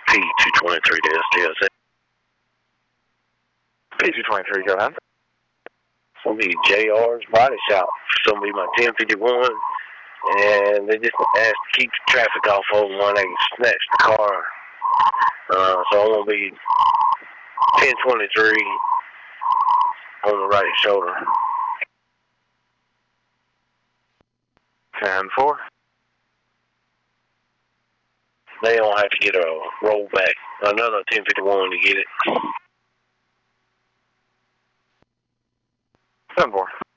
P223 to STS. P223, go ahead. It's going to be JR's Body Shop. It's going to be my 1051. And they just asked to keep the traffic off of them while they snatch the car. So I'm going to be 1023 on the right shoulder. 10-4. They don't have to get a roll back. Another 1051 to get it. 10-4.